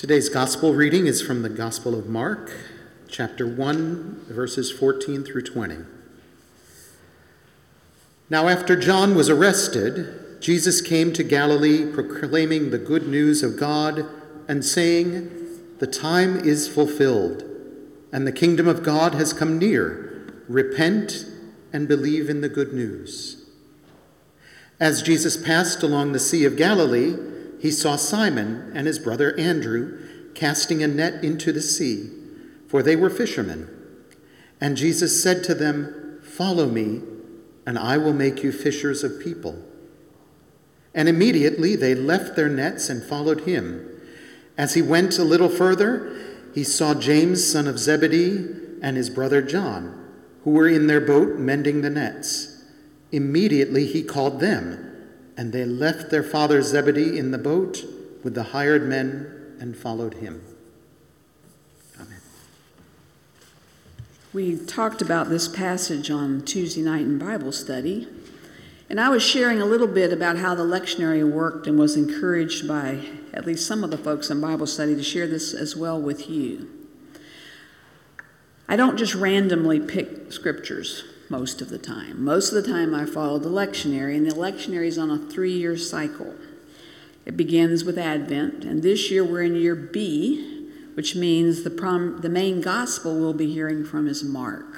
Today's gospel reading is from the Gospel of Mark, chapter 1, verses 14 through 20. Now after John was arrested, Jesus came to Galilee proclaiming the good news of God and saying, "The time is fulfilled, and the kingdom of God has come near. Repent and believe in the good news." As Jesus passed along the Sea of Galilee, he saw Simon and his brother Andrew casting a net into the sea, for they were fishermen. And Jesus said to them, "Follow me, and I will make you fishers of people." And immediately they left their nets and followed him. As he went a little further, he saw James, son of Zebedee, and his brother John, who were in their boat mending the nets. Immediately he called them, and they left their father Zebedee in the boat with the hired men and followed him. Amen. We talked about this passage on Tuesday night in Bible study, and I was sharing a little bit about how the lectionary worked and was encouraged by at least some of the folks in Bible study to share this as well with you. I don't just randomly pick scriptures most of the time. Most of the time I follow the lectionary, and the lectionary is on a 3-year cycle. It begins with Advent, and this year we're in year B, which means the main gospel we'll be hearing from is Mark.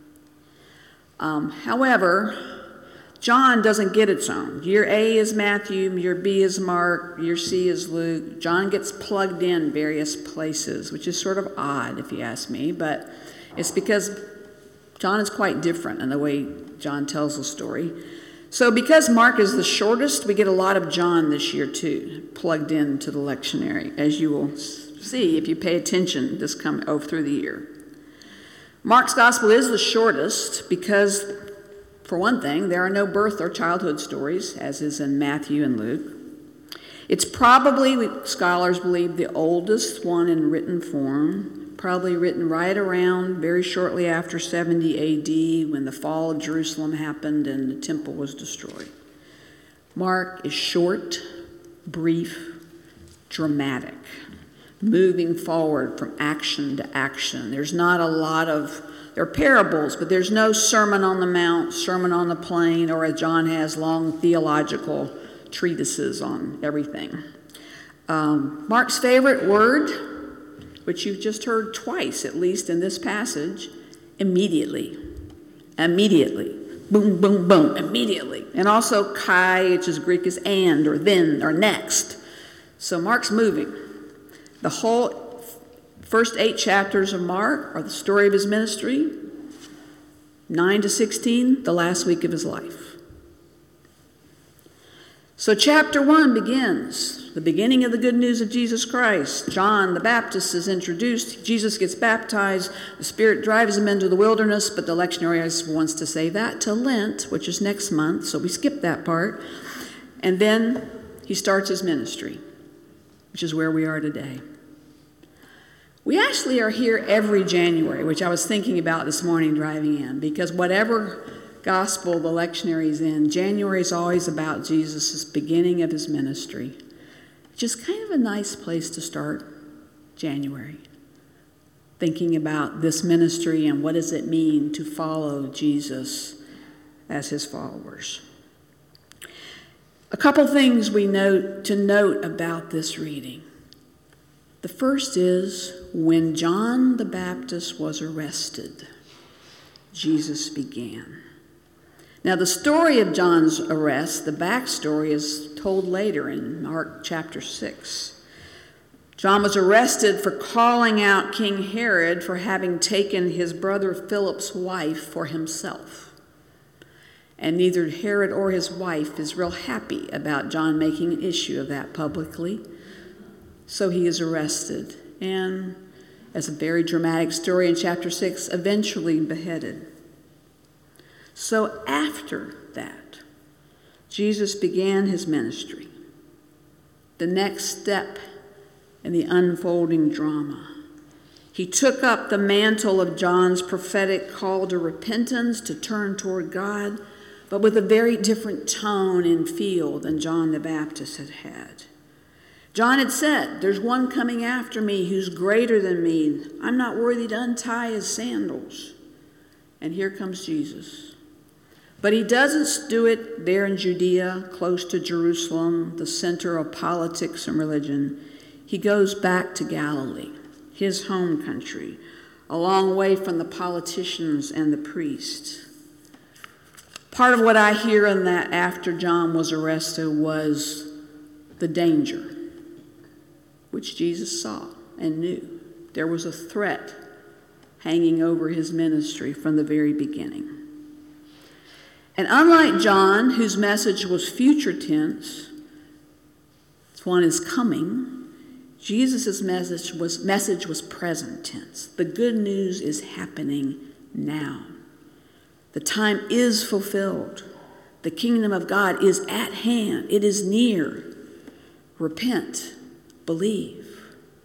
However, John doesn't get its own. Year A is Matthew, year B is Mark, year C is Luke. John gets plugged in various places, which is sort of odd if you ask me, but it's because John is quite different in the way John tells the story. So because Mark is the shortest, we get a lot of John this year too, plugged into the lectionary, as you will see if you pay attention this through the year. Mark's gospel is the shortest because, for one thing, there are no birth or childhood stories, as is in Matthew and Luke. It's probably, scholars believe, the oldest one in written form, probably written right around very shortly after 70 AD when the fall of Jerusalem happened and the temple was destroyed. Mark is short, brief, dramatic, moving forward from action to action. There are parables, but there's no Sermon on the Mount, Sermon on the Plain, or as John has, long theological treatises on everything. Mark's favorite word, which you've just heard twice, at least in this passage, immediately. Immediately. Boom, boom, boom, immediately. And also kai, which is Greek, is and, or then, or next. So Mark's moving. The whole first 8 chapters of Mark are the story of his ministry. 9 to 16, the last week of his life. So chapter 1 begins, the beginning of the good news of Jesus Christ. John the Baptist is introduced. Jesus gets baptized. The Spirit drives him into the wilderness, but the lectionary wants to say that to Lent, which is next month, so we skip that part. And then he starts his ministry, which is where we are today. We actually are here every January, which I was thinking about this morning driving in, because whatever gospel the lectionary is in, January is always about Jesus' beginning of his ministry. Just kind of a nice place to start January, thinking about this ministry and what does it mean to follow Jesus as his followers. A couple things we note about this reading. The first is when John the Baptist was arrested, Jesus began. Now, the story of John's arrest, the backstory, is told later in Mark chapter 6. John was arrested for calling out King Herod for having taken his brother Philip's wife for himself. And neither Herod or his wife is real happy about John making an issue of that publicly. So he is arrested and, as a very dramatic story in chapter 6, eventually beheaded. So after that, Jesus began his ministry, the next step in the unfolding drama. He took up the mantle of John's prophetic call to repentance, to turn toward God, but with a very different tone and feel than John the Baptist had had. John had said, there's one coming after me who's greater than me. I'm not worthy to untie his sandals. And here comes Jesus. But he doesn't do it there in Judea, close to Jerusalem, the center of politics and religion. He goes back to Galilee, his home country, a long way from the politicians and the priests. Part of what I hear in that after John was arrested was the danger, which Jesus saw and knew. There was a threat hanging over his ministry from the very beginning. And unlike John, whose message was future tense, this one is coming, Jesus' message was present tense. The good news is happening now. The time is fulfilled. The kingdom of God is at hand. It is near. Repent. Believe.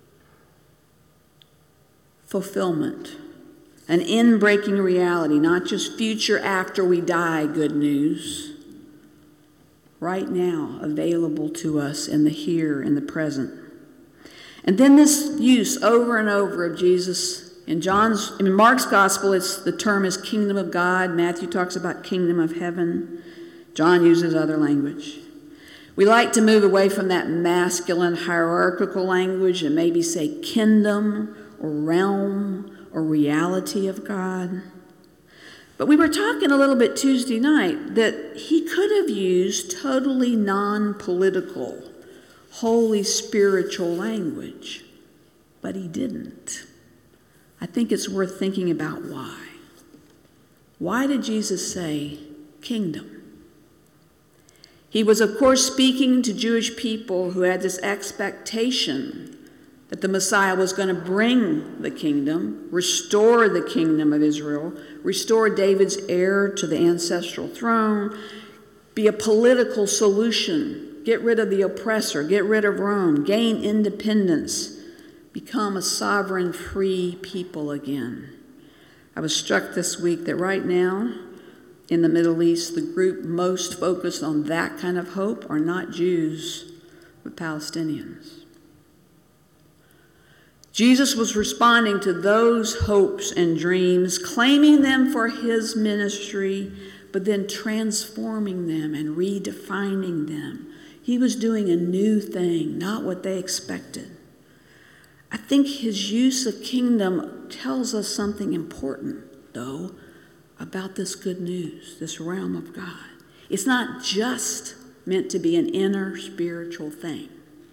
Fulfillment. An in-breaking reality, not just future after we die good news. Right now, available to us in the here and the present. And then this use over and over of Jesus. In Mark's gospel, the term is kingdom of God. Matthew talks about kingdom of heaven. John uses other language. We like to move away from that masculine hierarchical language and maybe say kingdom or realm or reality of God. But we were talking a little bit Tuesday night that he could have used totally non-political, holy spiritual language, but he didn't. I think it's worth thinking about why. Why did Jesus say kingdom? He was, of course, speaking to Jewish people who had this expectation that the Messiah was going to bring the kingdom, restore the kingdom of Israel, restore David's heir to the ancestral throne, be a political solution, get rid of the oppressor, get rid of Rome, gain independence, become a sovereign, free people again. I was struck this week that right now in the Middle East, the group most focused on that kind of hope are not Jews, but Palestinians. Jesus was responding to those hopes and dreams, claiming them for his ministry, but then transforming them and redefining them. He was doing a new thing, not what they expected. I think his use of kingdom tells us something important, though, about this good news, this realm of God. It's not just meant to be an inner spiritual thing.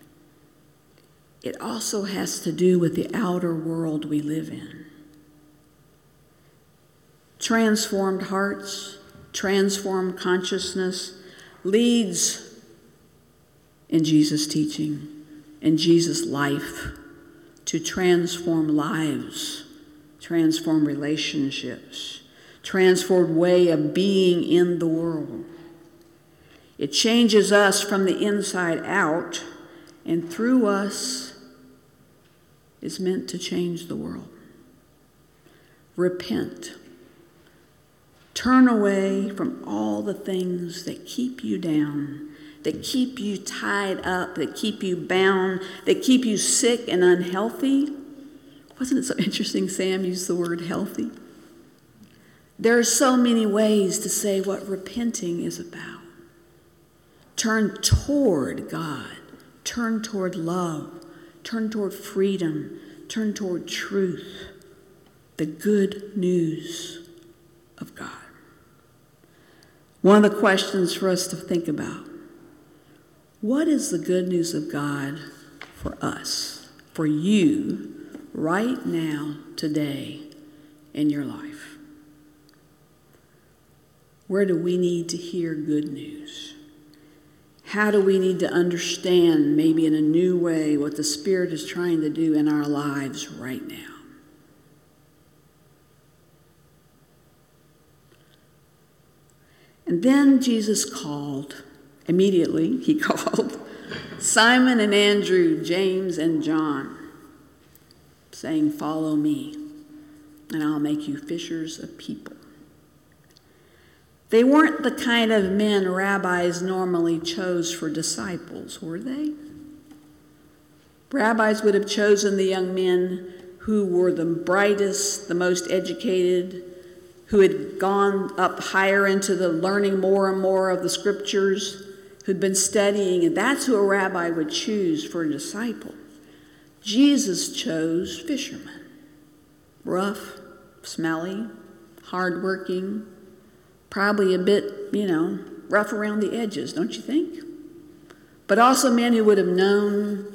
It also has to do with the outer world we live in. Transformed hearts, transformed consciousness leads in Jesus' teaching, in Jesus' life, to transform lives, transform relationships, transformed way of being in the world. It changes us from the inside out, and through us is meant to change the world. Repent. Turn away from all the things that keep you down, that keep you tied up, that keep you bound, that keep you sick and unhealthy. Wasn't it so interesting Sam used the word healthy? There are so many ways to say what repenting is about. Turn toward God. Turn toward love. Turn toward freedom. Turn toward truth. The good news of God. One of the questions for us to think about. What is the good news of God for us, for you, right now, today, in your life? Where do we need to hear good news? How do we need to understand, maybe in a new way, what the Spirit is trying to do in our lives right now? And then Jesus called, immediately he called Simon and Andrew, James and John, saying, "Follow me, and I'll make you fishers of people." They weren't the kind of men rabbis normally chose for disciples, were they? Rabbis would have chosen the young men who were the brightest, the most educated, who had gone up higher into the learning more and more of the scriptures, who'd been studying, and that's who a rabbi would choose for a disciple. Jesus chose fishermen. Rough, smelly, hardworking, probably a bit, rough around the edges, don't you think? But also men who would have known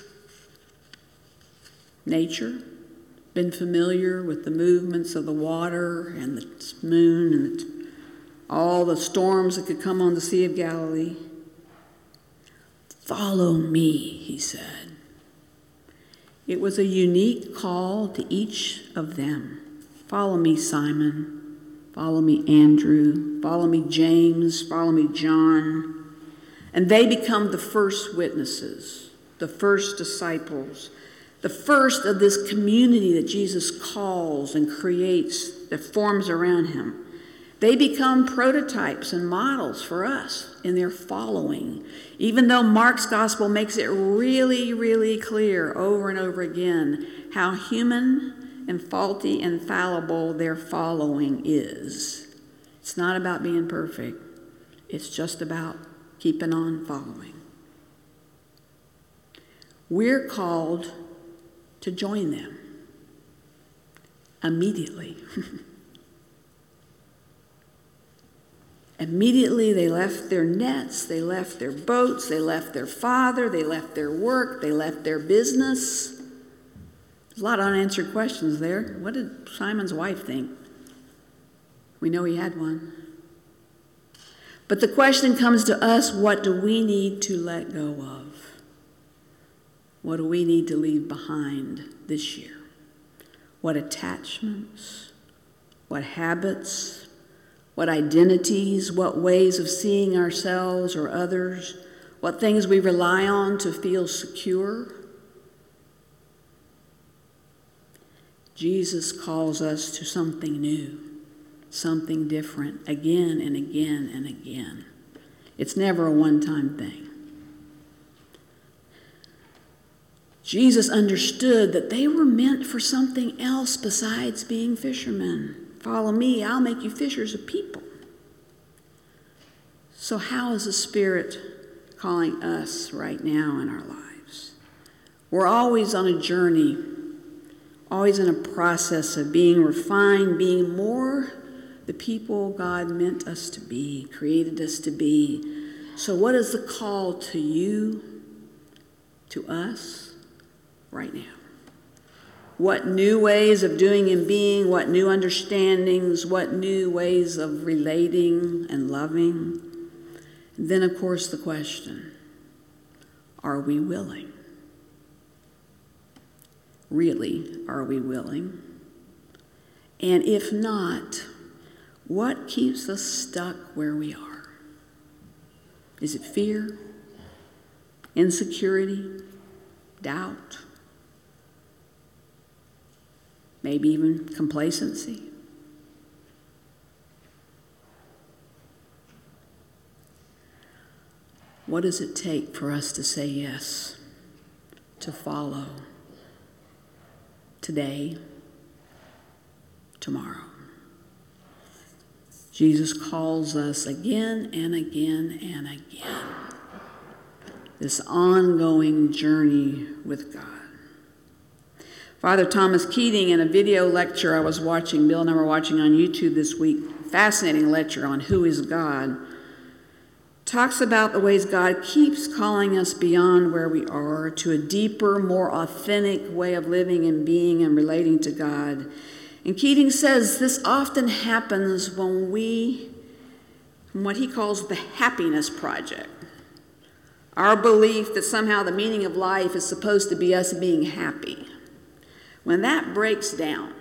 nature, been familiar with the movements of the water and the moon and all the storms that could come on the Sea of Galilee. "Follow me," he said. It was a unique call to each of them. "Follow me, Simon. Follow me, Andrew. Follow me, James. Follow me, John." And they become the first witnesses, the first disciples, the first of this community that Jesus calls and creates, that forms around him. They become prototypes and models for us in their following. Even though Mark's gospel makes it really, really clear over and over again how human and faulty and fallible their following is. It's not about being perfect. It's just about keeping on following. We're called to join them immediately. Immediately they left their nets, they left their boats, they left their father, they left their work, they left their business. There's a lot of unanswered questions there. What did Simon's wife think? We know he had one. But the question comes to us, what do we need to let go of? What do we need to leave behind this year? What attachments? What habits? What identities? What ways of seeing ourselves or others? What things we rely on to feel secure? Jesus calls us to something new, something different, again and again and again. It's never a one-time thing. Jesus understood that they were meant for something else besides being fishermen. "Follow me, I'll make you fishers of people." So how is the Spirit calling us right now in our lives? We're always on a journey, always in a process of being refined, being more the people God meant us to be, created us to be. So what is the call to you, to us, right now? What new ways of doing and being, what new understandings, what new ways of relating and loving? And then, of course, the question, are we willing? Really, are we willing? And if not, what keeps us stuck where we are? Is it fear, insecurity, doubt? Maybe even complacency? What does it take for us to say yes, to follow today, tomorrow? Jesus calls us again and again and again. This ongoing journey with God. Father Thomas Keating, in a video lecture I was watching, Bill and I were watching on YouTube this week, fascinating lecture on who is God, talks about the ways God keeps calling us beyond where we are to a deeper, more authentic way of living and being and relating to God. And Keating says this often happens when what he calls the happiness project. Our belief that somehow the meaning of life is supposed to be us being happy. When that breaks down,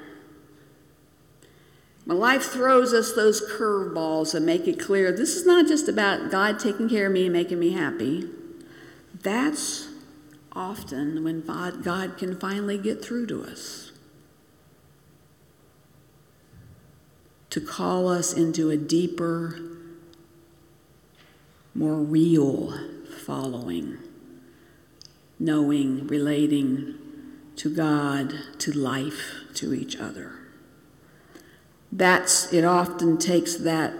when life throws us those curveballs and make it clear, this is not just about God taking care of me and making me happy, that's often when God can finally get through to us. To call us into a deeper, more real following. knowing, relating to God, to life, to each other. It often takes that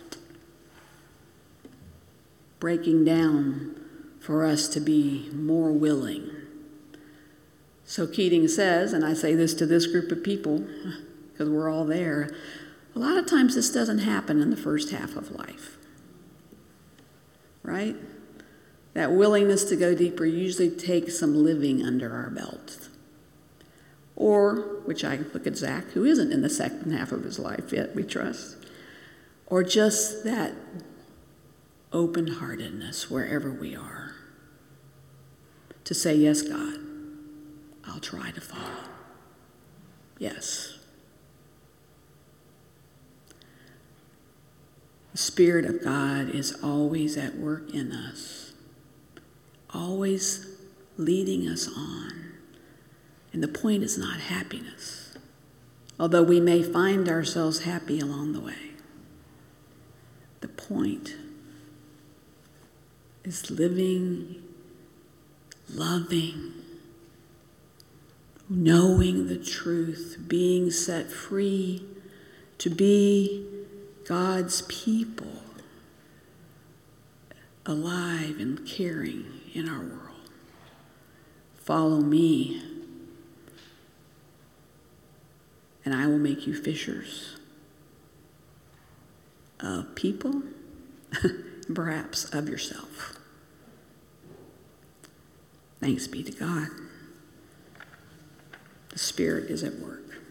breaking down for us to be more willing. So Keating says, and I say this to this group of people, because we're all there, a lot of times this doesn't happen in the first half of life, right? That willingness to go deeper usually takes some living under our belt. Or, which I look at Zach, who isn't in the second half of his life yet, we trust, or just that open-heartedness wherever we are to say, yes, God, I'll try to follow. Yes. The Spirit of God is always at work in us, always leading us on. And the point is not happiness, although we may find ourselves happy along the way. The point is living, loving, knowing the truth, being set free to be God's people, alive and caring in our world. Follow me, and I will make you fishers of people, perhaps of yourself. Thanks be to God. The Spirit is at work.